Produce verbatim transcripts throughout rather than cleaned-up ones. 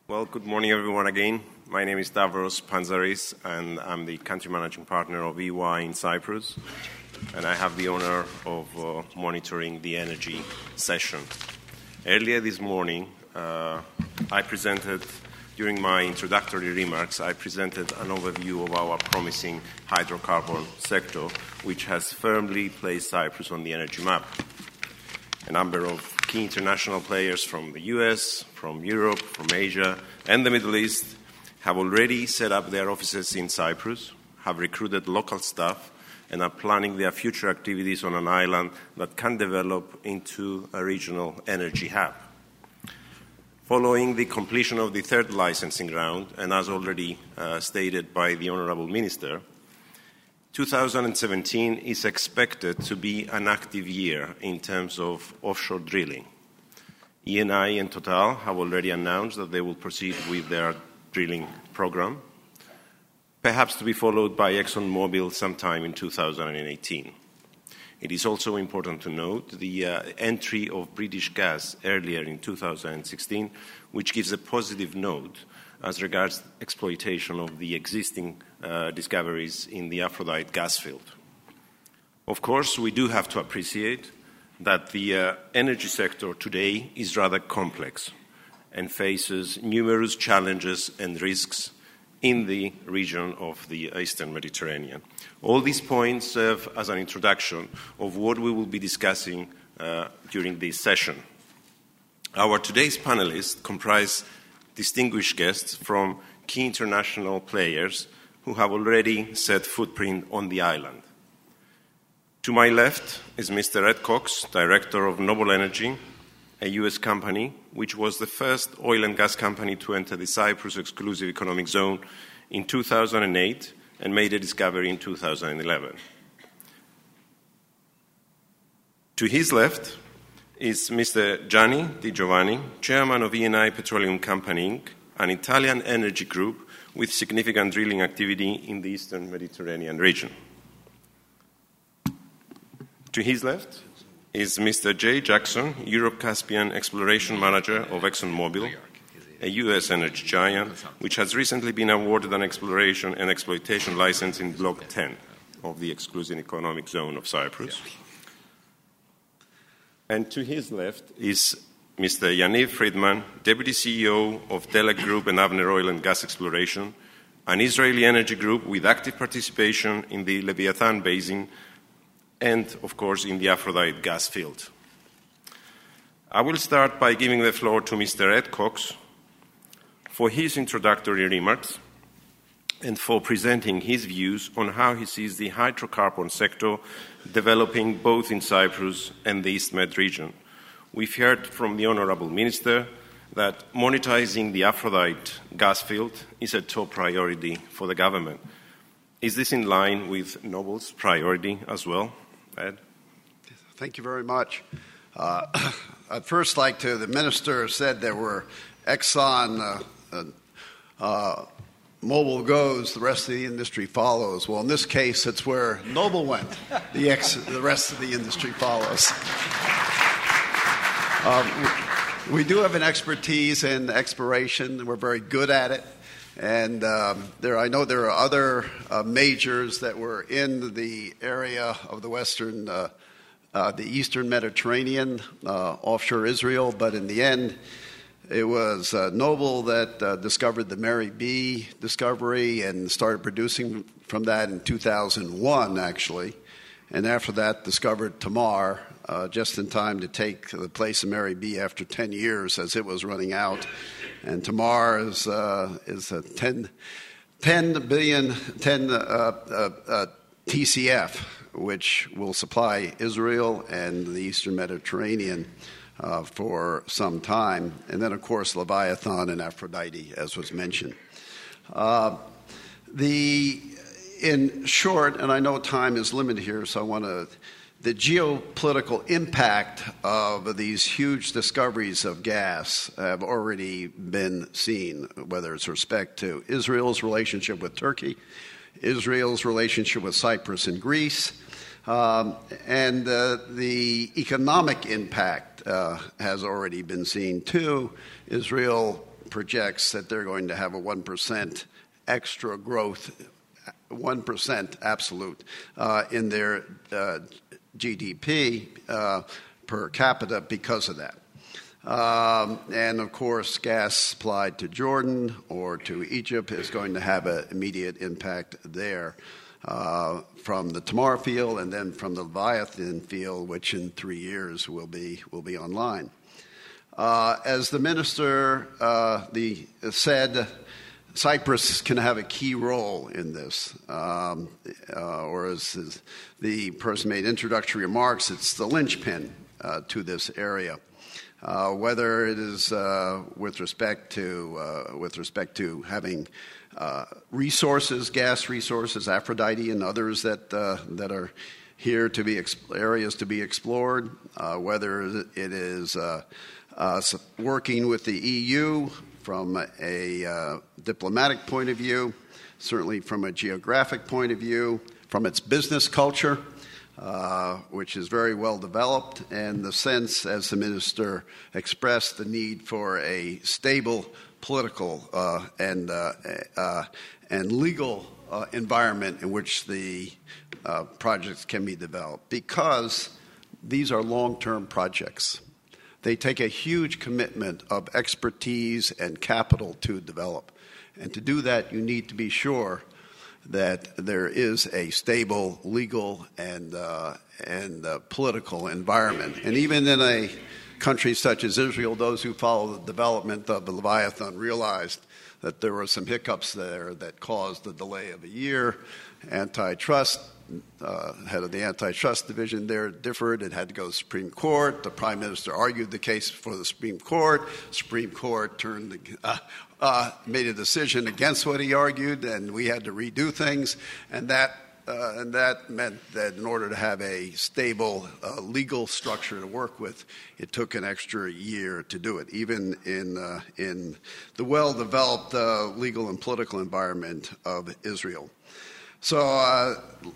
Well, good morning, everyone, again. My name is Stavros Panzaris, and I'm the country managing partner of E Y in Cyprus, and I have the honor of uh, monitoring the energy session. Earlier this morning, uh, I presented, during my introductory remarks, I presented an overview of our promising hydrocarbon sector, which has firmly placed Cyprus on the energy map. A number of key international players from the U S, from Europe, from Asia, and the Middle East have already set up their offices in Cyprus, have recruited local staff, and are planning their future activities on an island that can develop into a regional energy hub. Following the completion of the third licensing round, and as already uh, stated by the Honourable Minister, two thousand seventeen is expected to be an active year in terms of offshore drilling. Eni and Total have already announced that they will proceed with their drilling program, perhaps to be followed by ExxonMobil sometime in two thousand eighteen. It is also important to note the uh, entry of British Gas earlier in two thousand sixteen, which gives a positive note as regards exploitation of the existing uh, discoveries in the Aphrodite gas field. Of course, we do have to appreciate that the uh, energy sector today is rather complex and faces numerous challenges and risks in the region of the Eastern Mediterranean. All these points serve as an introduction of what we will be discussing uh, during this session. Our today's panelists comprise distinguished guests from key international players who have already set footprint on the island. To my left is Mister Ed Cox, Director of Noble Energy, a U S company which was the first oil and gas company to enter the Cyprus Exclusive Economic Zone in two thousand eight and made a discovery in two thousand eleven. To his left is Mister Gianni Di Giovanni, Chairman of Eni Petroleum Company, Incorporated, an Italian energy group with significant drilling activity in the Eastern Mediterranean region. To his left is Mister Jay Jackson, Europe-Caspian Exploration Manager of ExxonMobil, a U S energy giant, which has recently been awarded an exploration and exploitation license in Block ten of the Exclusive Economic Zone of Cyprus. And to his left is Mister Yaniv Friedman, Deputy C E O of Delek Group and Avner Oil and Gas Exploration, an Israeli energy group with active participation in the Leviathan Basin and, of course, in the Aphrodite gas field. I will start by giving the floor to Mister Ed Cox for his introductory remarks and for presenting his views on how he sees the hydrocarbon sector developing both in Cyprus and the East Med region. We've heard from the Honourable Minister that monetizing the Aphrodite gas field is a top priority for the government. Is this in line with Noble's priority as well, Ed? Thank you very much. Uh, I'd first like to, the Minister said there were Exxon, uh, uh, uh, Mobil goes, the rest of the industry follows. Well, in this case, it's where Noble went. The, ex, the rest of the industry follows. Um, we, we do have an expertise in exploration. We're very good at it. And um, there, I know there are other uh, majors that were in the area of the Western, uh, uh, the Eastern Mediterranean, uh, offshore Israel, but in the end, it was uh, Noble that uh, discovered the Mary B discovery and started producing from that in two thousand one, actually. And after that, discovered Tamar, uh, just in time to take the place of Mary B after ten years as it was running out. And Tamar is, uh, is a ten, ten billion, ten uh, uh, uh, T C F, which will supply Israel and the Eastern Mediterranean Uh, for some time. And then, of course, Leviathan and Aphrodite, as was mentioned. Uh, the, in short, and I know time is limited here, so I want to, the geopolitical impact of these huge discoveries of gas have already been seen, whether it's respect to Israel's relationship with Turkey, Israel's relationship with Cyprus and Greece, Um, and uh, the economic impact uh, has already been seen too. Israel projects that they're going to have a one percent extra growth, one percent absolute, uh, in their uh, G D P uh, per capita because of that. Um, and, of course, gas supplied to Jordan or to Egypt is going to have an immediate impact there uh, from the Tamar field and then from the Leviathan field, which in three years will be will be online. Uh, as the minister uh, the, said, Cyprus can have a key role in this, um, uh, or as, as the person made introductory remarks, it's the linchpin uh, to this area. Uh, whether it is uh, with respect to uh, with respect to having uh, resources, gas resources, Aphrodite and others that uh, that are here to be exp- areas to be explored, uh, whether it is uh, uh, working with the E U from a uh, diplomatic point of view, certainly from a geographic point of view, from its business culture, uh, which is very well developed, and the sense, as the minister expressed, the need for a stable political uh, and uh, uh, and legal uh, environment in which the uh, projects can be developed, because these are long-term projects. They take a huge commitment of expertise and capital to develop. And to do that, you need to be sure that there is a stable legal and uh, and uh, political environment. And even in a country such as Israel, those who follow the development of the Leviathan realized that there were some hiccups there that caused the delay of a year. Antitrust, uh, head of the antitrust division there differed. It had to go to the Supreme Court. The Prime Minister argued the case before the Supreme Court. Supreme Court turned the, uh, uh, made a decision against what he argued, and we had to redo things. And that uh, and that meant that in order to have a stable uh, legal structure to work with, it took an extra year to do it, even in uh, in the well-developed uh, legal and political environment of Israel. So uh,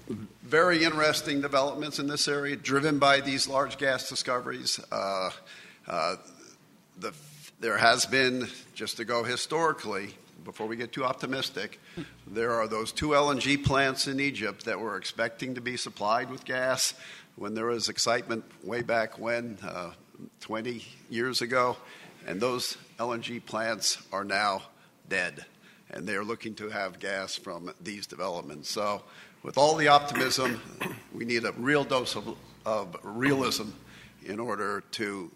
very interesting developments in this area, driven by these large gas discoveries. Uh, uh, the, there has been, just to go historically, before we get too optimistic, there are those two L N G plants in Egypt that were expecting to be supplied with gas when there was excitement way back when, uh, twenty years ago, and those L N G plants are now dead. And they're looking to have gas from these developments. So with all the optimism, we need a real dose of, of realism in order to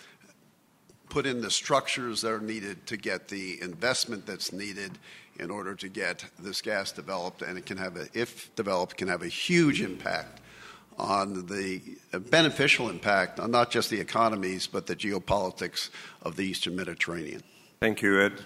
put in the structures that are needed to get the investment that's needed in order to get this gas developed. And it can have, a, if developed, can have a huge impact on the a beneficial impact on not just the economies, but the geopolitics of the Eastern Mediterranean. Thank you, Ed.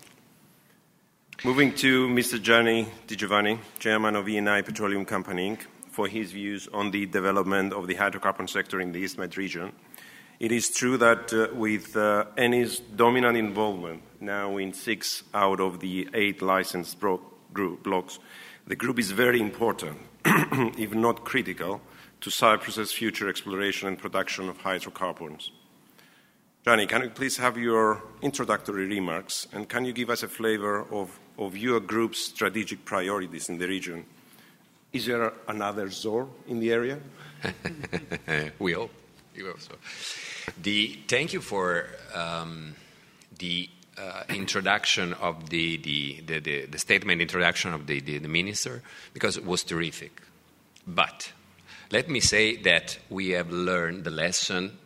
Moving to Mister Gianni Di Giovanni, chairman of E and I Petroleum Company, Incorporated, for his views on the development of the hydrocarbon sector in the East Med region. It is true that uh, with uh, Eni's dominant involvement now in six out of the eight licensed bro- group blocks, the group is very important, if not critical, to Cyprus's future exploration and production of hydrocarbons. Gianni, can you please have your introductory remarks, and can you give us a flavor of, of your group's strategic priorities in the region? Is there another Zohr in the area? we hope. We hope so. The, thank you for um, the uh, introduction of the, the, the, the, the statement introduction of the, the, the minister, because it was terrific. But let me say that we have learned the lesson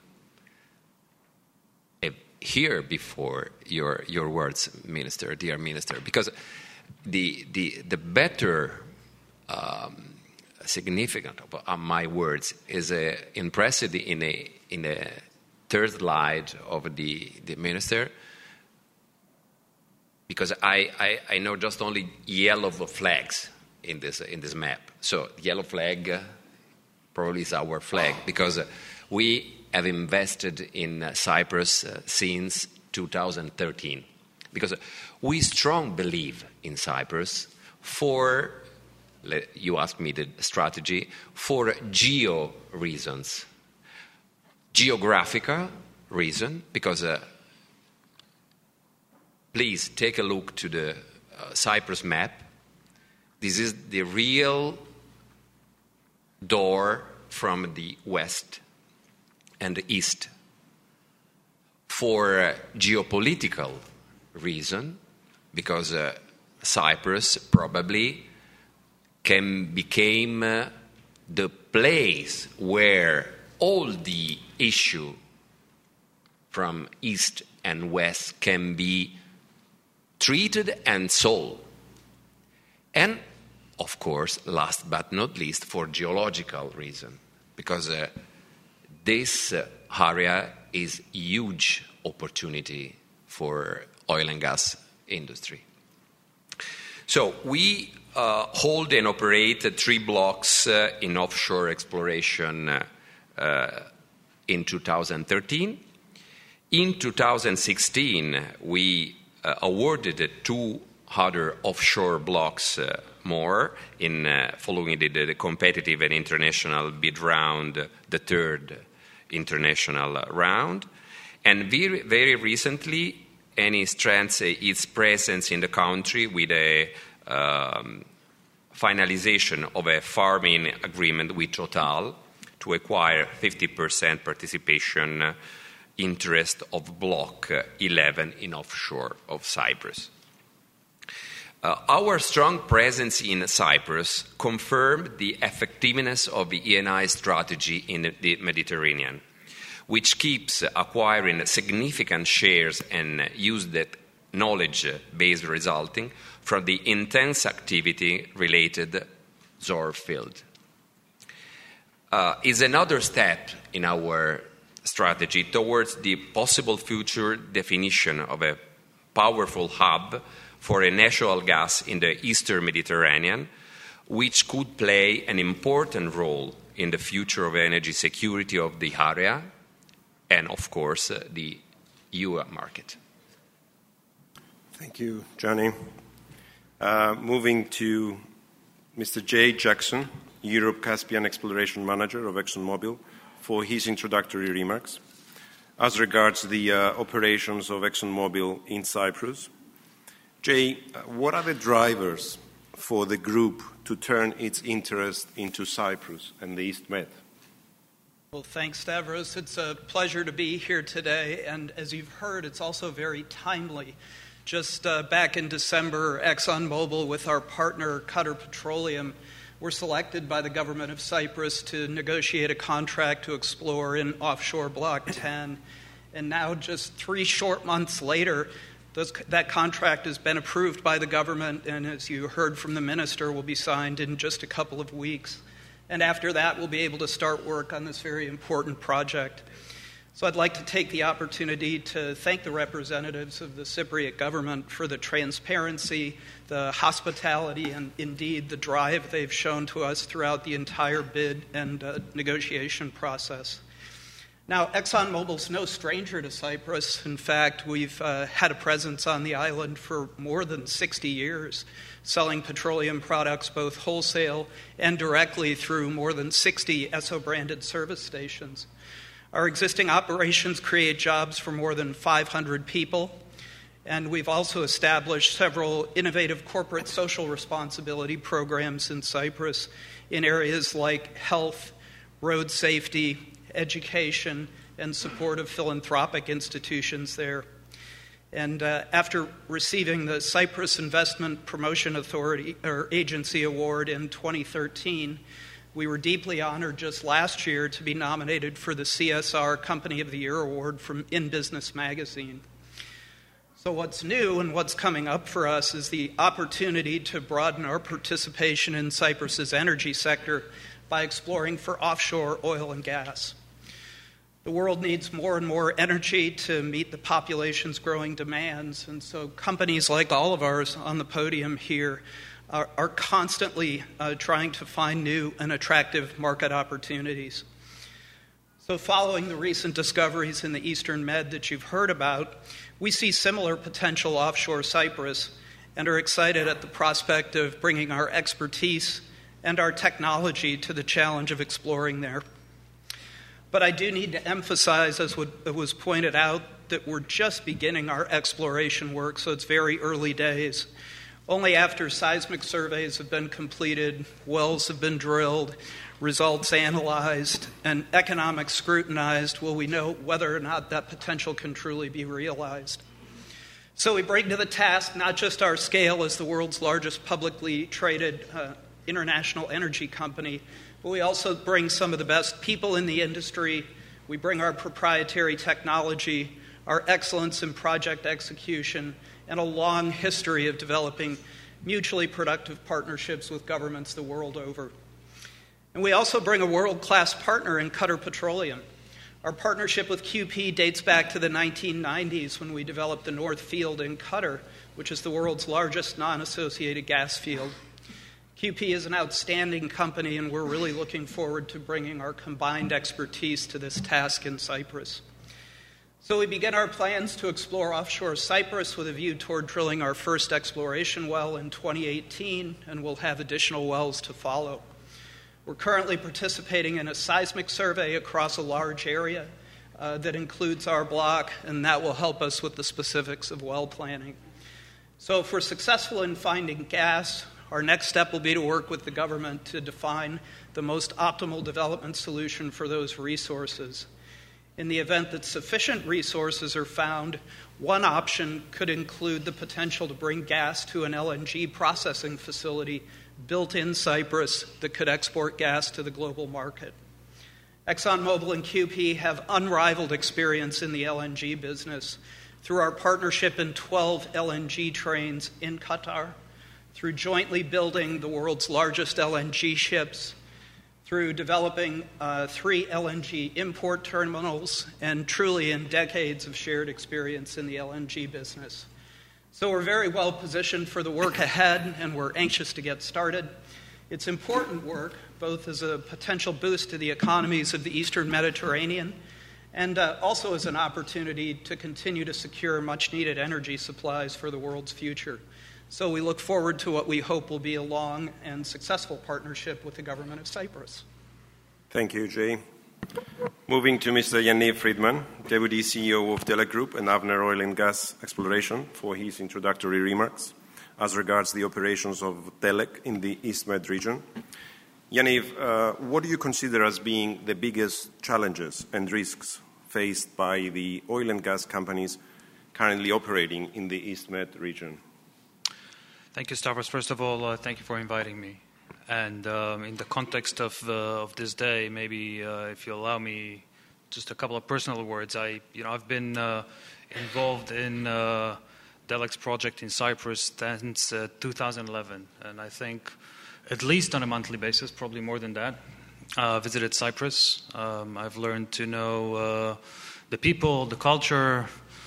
here before your your words, Minister, dear Minister, because the the the better um, significant of uh, my words is uh, impressed in a in a third slide of the the Minister, because I, I, I know just only yellow flags in this in this map. So yellow flag uh, probably is our flag, because uh, we have invested in uh, Cyprus uh, since two thousand thirteen, because we strongly believe in Cyprus for, you asked me the strategy, for geo reasons. Geographical reason, because uh, please take a look to the uh, Cyprus map. This is the real door from the west and the east. For uh, geopolitical reason, because uh, Cyprus probably can became uh, the place where all the issue from east and west can be treated and solved. And, of course, last but not least, for geological reason, because uh, this uh, area is a huge opportunity for oil and gas industry. So we uh, hold and operate uh, three blocks uh, in offshore exploration uh, uh, in two thousand thirteen. In two thousand sixteen, we uh, awarded uh, two other offshore blocks uh, more in uh, following the, the competitive and international bid round, uh, the third international uh, round. And very, very recently, Eni strengthens its presence in the country with a um, finalization of a farming agreement with Total to acquire fifty percent participation uh, interest of Block eleven in offshore of Cyprus. Uh, our strong presence in Cyprus confirmed the effectiveness of the Eni strategy in the Mediterranean, which keeps acquiring significant shares and use that knowledge base resulting from the intense activity related Zohr field. Uh, is another step in our strategy towards the possible future definition of a powerful hub for a natural gas in the Eastern Mediterranean, which could play an important role in the future of energy security of the area and, of course, uh, the E U market. Thank you, Gianni. Uh, moving to Mister Jay Jackson, Europe-Caspian Exploration Manager of ExxonMobil, for his introductory remarks. As regards the uh, operations of ExxonMobil in Cyprus, Jay, uh, what are the drivers for the group to turn its interest into Cyprus and the East Med? Well, thanks, Stavros. It's a pleasure to be here today, and as you've heard, it's also very timely. Just uh, back in December, ExxonMobil, with our partner Qatar Petroleum, were selected by the government of Cyprus to negotiate a contract to explore in offshore Block ten. And now, just three short months later, those, that contract has been approved by the government, and as you heard from the minister, will be signed in just a couple of weeks. And after that, we'll be able to start work on this very important project. So I'd like to take the opportunity to thank the representatives of the Cypriot government for the transparency, the hospitality, and indeed the drive they've shown to us throughout the entire bid and uh, negotiation process. Now, ExxonMobil's no stranger to Cyprus. In fact, we've uh, had a presence on the island for more than sixty years, selling petroleum products both wholesale and directly through more than sixty Esso-branded service stations. Our existing operations create jobs for more than five hundred people, and we've also established several innovative corporate social responsibility programs in Cyprus in areas like health, road safety, education, and support of philanthropic institutions there. And uh, after receiving the Cyprus Investment Promotion Authority or Agency Award in twenty thirteen, we were deeply honored just last year to be nominated for the C S R Company of the Year Award from In Business Magazine. So what's new and what's coming up for us is the opportunity to broaden our participation in Cyprus's energy sector by exploring for offshore oil and gas. The world needs more and more energy to meet the population's growing demands, and so companies like all of ours on the podium here are, are constantly uh, trying to find new and attractive market opportunities. So following the recent discoveries in the Eastern Med that you've heard about, we see similar potential offshore Cyprus and are excited at the prospect of bringing our expertise and our technology to the challenge of exploring there. But I do need to emphasize, as was pointed out, that we're just beginning our exploration work, so it's very early days. Only after seismic surveys have been completed, wells have been drilled, results analyzed, and economics scrutinized will we know whether or not that potential can truly be realized. So we bring to the task not just our scale as the world's largest publicly traded uh, international energy company, but we also bring some of the best people in the industry. We bring our proprietary technology, our excellence in project execution, and a long history of developing mutually productive partnerships with governments the world over. And we also bring a world-class partner in Qatar Petroleum. Our partnership with Q P dates back to the nineteen nineties when we developed the North Field in Qatar, which is the world's largest non-associated gas field. Q P is an outstanding company, and we're really looking forward to bringing our combined expertise to this task in Cyprus. So we begin our plans to explore offshore Cyprus with a view toward drilling our first exploration well in twenty eighteen, and we'll have additional wells to follow. We're currently participating in a seismic survey across a large area uh, that includes our block, and that will help us with the specifics of well planning. So if we're successful in finding gas, our next step will be to work with the government to define the most optimal development solution for those resources. In the event that sufficient resources are found, one option could include the potential to bring gas to an L N G processing facility built in Cyprus that could export gas to the global market. ExxonMobil and Q P have unrivaled experience in the L N G business through our partnership in twelve L N G trains in Qatar, through jointly building the world's largest L N G ships, through developing uh, three L N G import terminals, and truly in decades of shared experience in the L N G business. So we're very well positioned for the work ahead, and we're anxious to get started. It's important work, both as a potential boost to the economies of the Eastern Mediterranean and uh, also as an opportunity to continue to secure much-needed energy supplies for the world's future. So we look forward to what we hope will be a long and successful partnership with the government of Cyprus. Thank you, Jay. Moving to Mister Yaniv Friedman, Deputy C E O of Delek Group and Avner Oil and Gas Exploration, for his introductory remarks as regards the operations of Delek in the East Med region. Yaniv, uh, what do you consider as being the biggest challenges and risks faced by the oil and gas companies currently operating in the East Med region? Thank you, Stavros. First of all, uh, thank you for inviting me. And um, in the context of, uh, of this day, maybe uh, if you allow me just a couple of personal words. I, you know, I've been uh, involved in uh, Delek's project in Cyprus since uh, two thousand eleven, and I think at least on a monthly basis, probably more than that, uh, visited Cyprus. Um, I've learned to know uh, the people, the culture,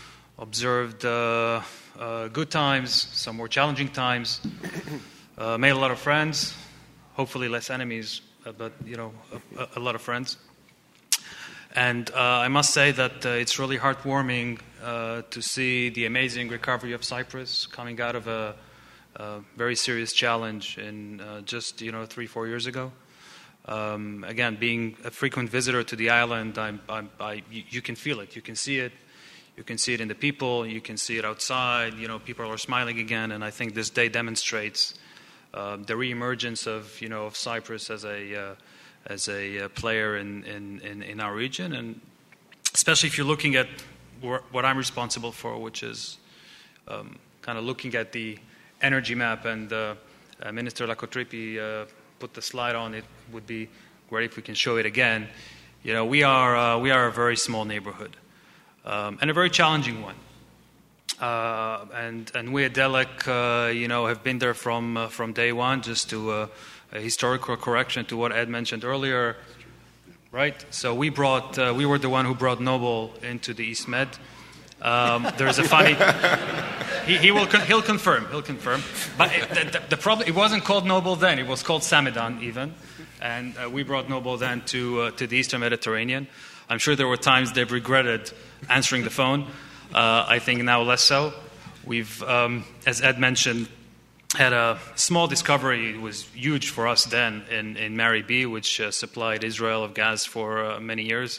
observed uh, uh, good times, some more challenging times, uh, made a lot of friends, hopefully less enemies, uh, but, you know, a, a lot of friends. And uh, I must say that uh, it's really heartwarming uh, to see the amazing recovery of Cyprus coming out of a, a very serious challenge in uh, just, you know, three, four years ago. Um, again, being a frequent visitor to the island, I'm, I'm, I, you, you can feel it, you can see it. You can see it in the people, you can see it outside, you know, people are smiling again, and I think this day demonstrates uh, the reemergence of, you know, of Cyprus as a uh, as a uh, player in, in, in, in our region, and especially if you're looking at wh- what I'm responsible for, which is um, kind of looking at the energy map, and uh, uh, Minister Lakotripi uh, put the slide on. It would be great if we can show it again. You know, we are uh, we are a very small neighborhood. Um, and a very challenging one. Uh, and and we at Delek, uh, you know, have been there from uh, from day one. Just to uh, a historical correction to what Ed mentioned earlier, right? So we brought, uh, we were the one who brought Noble into the East Med. Um, there's a funny, he, he will he'll confirm, he'll confirm. But it, the, the, the problem, it wasn't called Noble then; it was called Samidan even, and uh, we brought Noble then to uh, to the Eastern Mediterranean. I'm sure there were times they've regretted answering the phone. Uh, I think now less so. We've, um, as Ed mentioned, had a small discovery. It was huge for us then in, in Mari B, which uh, supplied Israel of gas for uh, many years.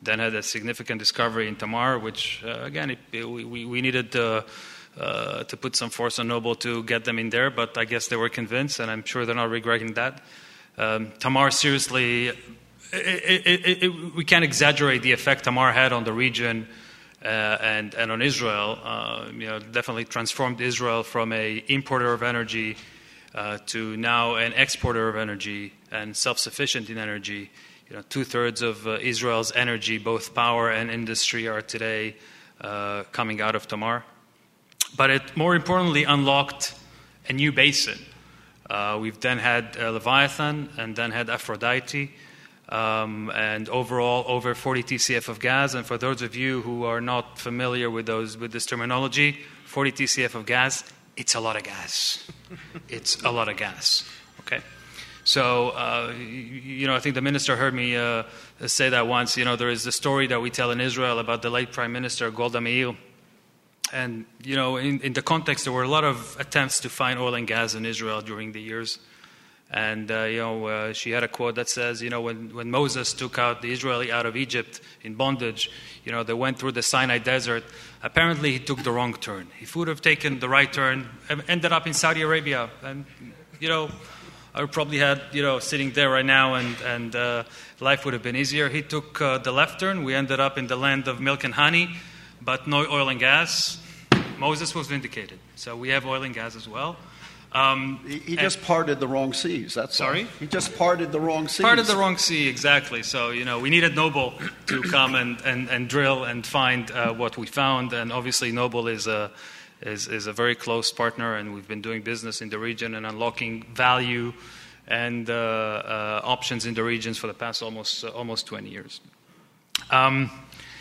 then had a significant discovery in Tamar, which, uh, again, it, it, we, we needed uh, uh, to put some force on Noble to get them in there, but I guess they were convinced, and I'm sure they're not regretting that. Um, Tamar, seriously, it, it, it, it, we can't exaggerate the effect Tamar had on the region uh, and, and on Israel. Uh, you know, definitely transformed Israel from a importer of energy uh, to now an exporter of energy and self-sufficient in energy. You know, two-thirds of uh, Israel's energy, both power and industry, are today uh, coming out of Tamar. But it, more importantly, unlocked a new basin. Uh, we've then had uh, Leviathan and then had Aphrodite, um, and overall over forty T C F of gas. And for those of you who are not familiar with those with this terminology, forty T C F of gas, it's a lot of gas. It's a lot of gas. Okay. So, uh, you know, I think the minister heard me uh, say that once. You know, there is the story that we tell in Israel about the late Prime Minister Golda Meir. And, you know, in, in the context, there were a lot of attempts to find oil and gas in Israel during the years. And, uh, you know, uh, she had a quote that says, you know, when, when Moses took out the Israeli out of Egypt in bondage, you know, they went through the Sinai desert. Apparently, he took the wrong turn. If he would have taken the right turn, ended up in Saudi Arabia. And, you know, I would probably had, you know, sitting there right now, and, and uh, life would have been easier. He took uh, the left turn. We ended up in the land of milk and honey, but no oil and gas. Moses was vindicated. So we have oil and gas as well. Um, he he just parted the wrong seas. That's sorry? all. He just parted the wrong seas. Parted the wrong sea, exactly. So, you know, we needed Noble to come and, and, and drill and find uh, what we found. And obviously Noble is a, is, is a very close partner, and we've been doing business in the region and unlocking value and uh, uh, options in the regions for the past almost uh, almost twenty years. Um,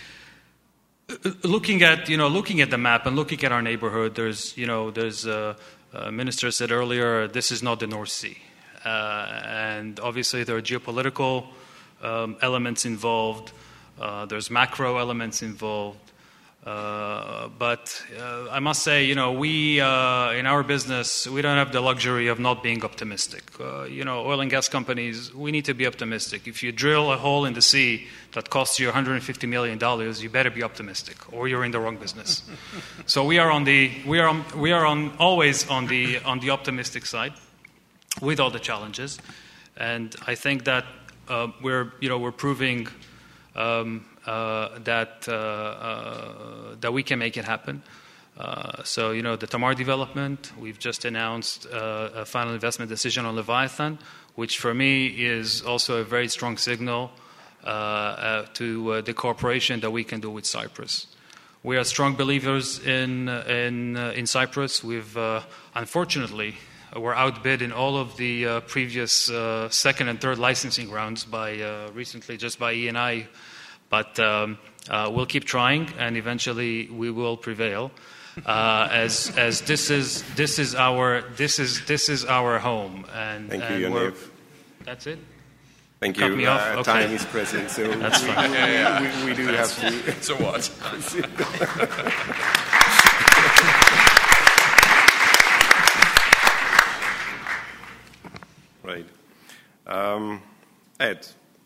Looking at, you know, looking at the map and looking at our neighborhood, there's, you know, there's, uh, a minister said earlier, this is not the North Sea. Uh, and obviously there are geopolitical um, elements involved. Uh, there's macro elements involved. Uh, but uh, I must say, you know, we, uh, in our business, we don't have the luxury of not being optimistic. Uh, you know, oil and gas companies, we need to be optimistic. If you drill a hole in the sea that costs you one hundred fifty million dollars, you better be optimistic, or you're in the wrong business. So we are on the, we are on, we are on always on the on the optimistic side, with all the challenges, and I think that uh, we're, you know, we're proving. Um, Uh, that uh, uh, that we can make it happen. Uh, so, you know, the Tamar development, we've just announced uh, a final investment decision on Leviathan, which for me is also a very strong signal uh, uh, to uh, the cooperation that we can do with Cyprus. We are strong believers in in uh, in Cyprus. We've uh, unfortunately we're outbid in all of the uh, previous uh, second and third licensing rounds by uh, recently just by E and I. But um, uh, we'll keep trying, and eventually we will prevail. Uh, as as this is this is our this is this is our home. And thank and you, Yaniv. That's it. Thank Cut you. me off? Uh, Okay. Time is present, so That's we, fine. we, Yeah, yeah. we, we do That's have to. So what? Right. Um, Ed.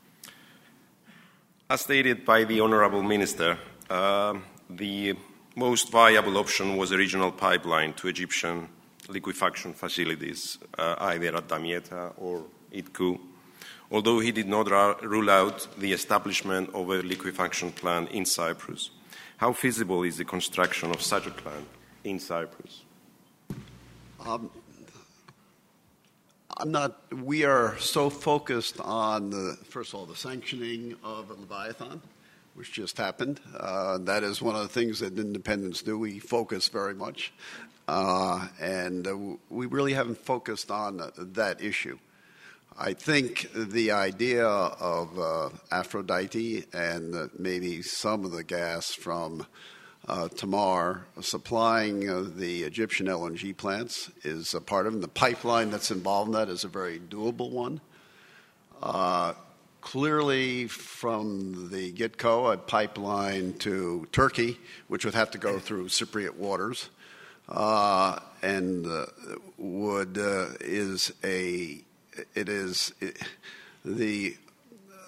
As stated by the Honourable Minister, uh, the most viable option was a regional pipeline to Egyptian liquefaction facilities, uh, either at Damietta or Idku, although he did not ra- rule out the establishment of a liquefaction plant in Cyprus. How feasible is the construction of such a plant in Cyprus? Um, I'm not, we are so focused on, the, first of all, the sanctioning of Leviathan, which just happened. Uh, that is one of the things that independents do. We focus very much. Uh, and uh, we really haven't focused on uh, that issue. I think the idea of uh, Aphrodite and uh, maybe some of the gas from uh, Tamar supplying uh, the Egyptian L N G plants is a part of it. And the pipeline that's involved in that is a very doable one. Uh, clearly, from the get-go, a pipeline to Turkey, which would have to go through Cypriot waters, uh, and uh, would uh, is a it is it, the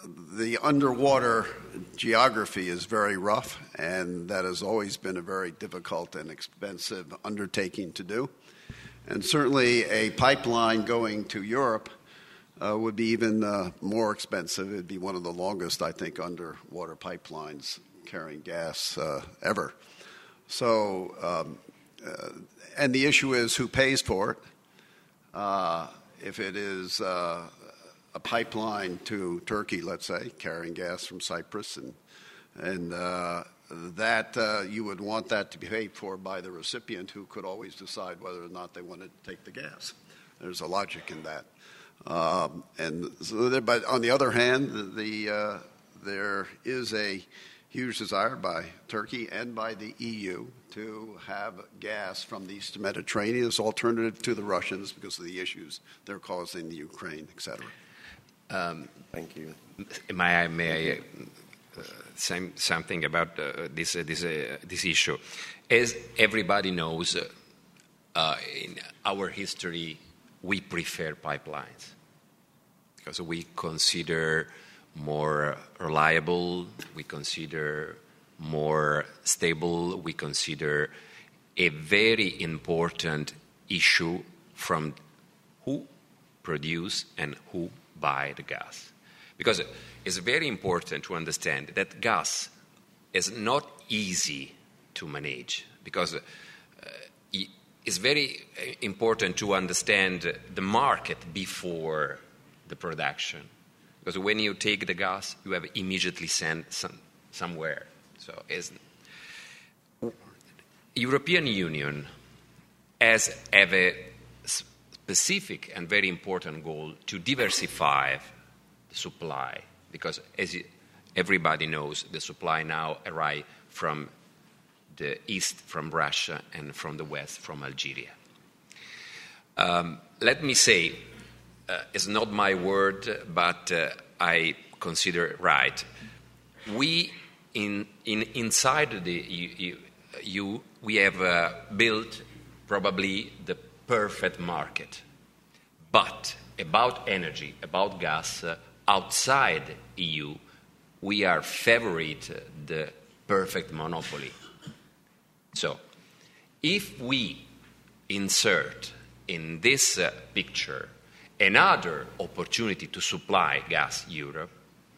the underwater geography is very rough, and that has always been a very difficult and expensive undertaking to do. And certainly a pipeline going to Europe uh, would be even uh, more expensive. It would be one of the longest, I think, underwater pipelines carrying gas uh, ever. So, um, uh, and the issue is who pays for it. Uh, if it is uh, a pipeline to Turkey, let's say, carrying gas from Cyprus, and and uh, that uh, you would want that to be paid for by the recipient, who could always decide whether or not they want to take the gas. There's a logic in that. Um, and so there, but on the other hand, the, the uh, there is a huge desire by Turkey and by the E U to have gas from the Eastern Mediterranean as alternative to the Russians because of the issues they're causing the Ukraine, et cetera. Um, Thank you. May I, may I uh, say something about uh, this, uh, this, uh, this issue? As everybody knows, uh, uh, in our history, we prefer pipelines because we consider more reliable, we consider more stable, we consider a very important issue from who produce and who buy the gas. Because it's very important to understand that gas is not easy to manage, because uh, it's very important to understand the market before the production. Because when you take the gas, you have immediately sent some, somewhere. So, as European Union has have a specific and very important goal to diversify the supply, because as everybody knows, the supply now arrives from the east, from Russia, and from the west, from Algeria. Um, let me say, uh, it's not my word, but uh, I consider it right. We, in, in inside the E U, we have uh, built probably the perfect market. But about energy, about gas, uh, outside E U, we are favorite uh, the perfect monopoly. So, if we insert in this uh, picture another opportunity to supply gas Europe,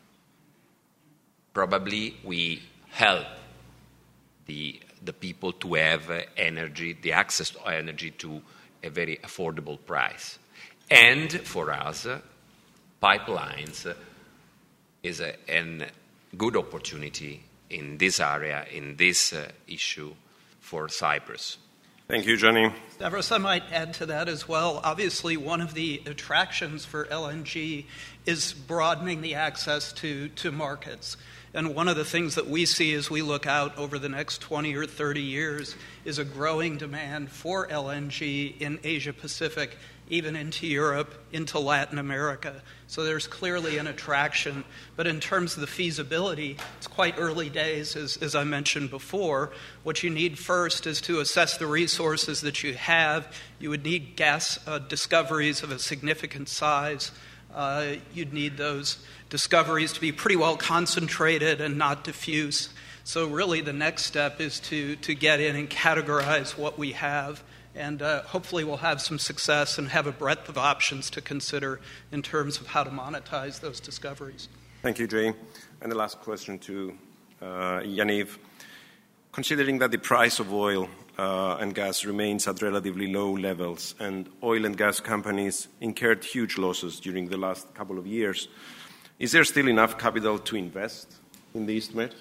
probably we help the, the people to have uh, energy, the access to energy to a very affordable price. And for us, uh, pipelines uh, is a an good opportunity in this area, in this uh, issue for Cyprus. Thank you, Johnny. Stavros, I might add to that as well. Obviously, one of the attractions for L N G is broadening the access to, to markets. And one of the things that we see as we look out over the next twenty or thirty years is a growing demand for L N G in Asia Pacific, even into Europe, into Latin America. So there's clearly an attraction. But in terms of the feasibility, it's quite early days, as, as I mentioned before. What you need first is to assess the resources that you have. You would need gas uh, discoveries of a significant size. Uh, you'd need those discoveries to be pretty well concentrated and not diffuse. So really the next step is to, to get in and categorize what we have. And uh, hopefully we'll have some success and have a breadth of options to consider in terms of how to monetize those discoveries. Thank you, Jay. And the last question to uh, Yaniv. Considering that the price of oil uh, and gas remains at relatively low levels and oil and gas companies incurred huge losses during the last couple of years, is there still enough capital to invest in the East Med?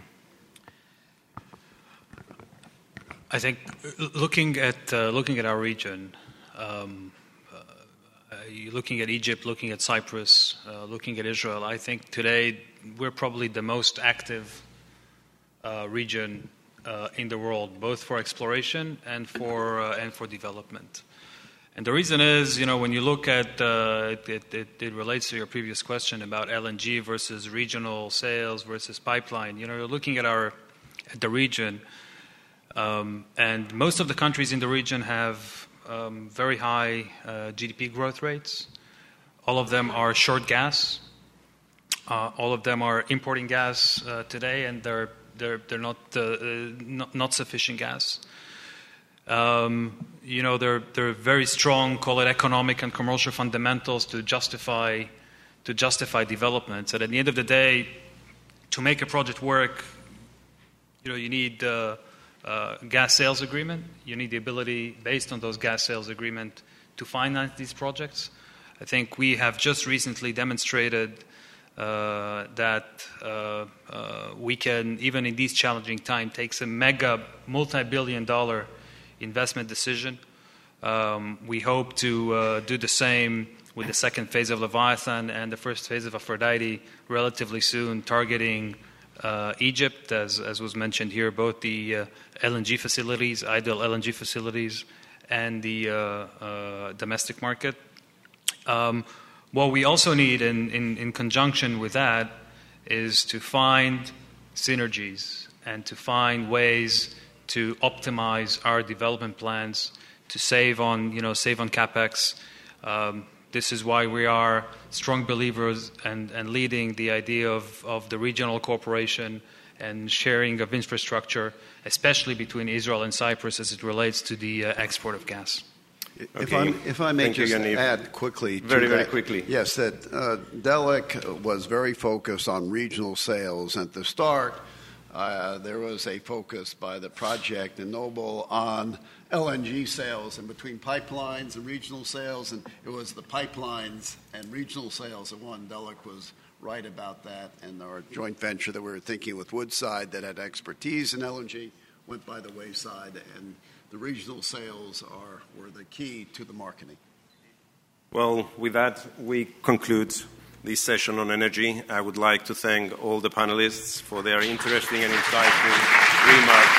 I think looking at uh, looking at our region, um, uh, looking at Egypt, looking at Cyprus, uh, looking at Israel, I think today we're probably the most active uh, region uh, in the world, both for exploration and for uh, and for development. And the reason is, you know, when you look at uh, it, it, it relates to your previous question about L N G versus regional sales versus pipeline. You know, you're looking at our at the region. Um, and most of the countries in the region have um, very high uh, G D P growth rates. All of them are short gas. Uh, all of them are importing gas uh, today, and they're they're they're not uh, not, not sufficient gas. Um, you know, there there are very strong, call it economic and commercial fundamentals to justify to justify development. And at the end of the day, to make a project work, you know, you need uh, a gas sales agreement. You need the ability, based on those gas sales agreement, to finance these projects. I think we have just recently demonstrated uh, that uh, uh, we can, even in these challenging times, take a mega, multi-billion dollar investment decision. Um, we hope to uh, do the same with the second phase of Leviathan and the first phase of Aphrodite relatively soon, targeting uh, Egypt, as, as was mentioned here, both the uh, L N G facilities, idle L N G facilities, and the uh, uh, domestic market. Um, what we also need in, in, in conjunction with that is to find synergies and to find ways to optimize our development plans, to save on, you know, save on capex. Um, this is why we are strong believers and, and leading the idea of, of the regional cooperation and sharing of infrastructure, especially between Israel and Cyprus as it relates to the uh, export of gas. If, Okay. if I may Thank you, just Yaniv. add quickly. Very, to very that. quickly. Yes, that uh, Delek was very focused on regional sales. At the start, uh, there was a focus by the project in Noble on L N G sales and between pipelines and regional sales, and it was the pipelines and regional sales that won. Delek was right about that, and our joint venture that we were thinking with Woodside that had expertise in L N G went by the wayside, and the regional sales are were the key to the marketing. Well, with that, we conclude this session on energy. I would like to thank all the panelists for their interesting and insightful remarks.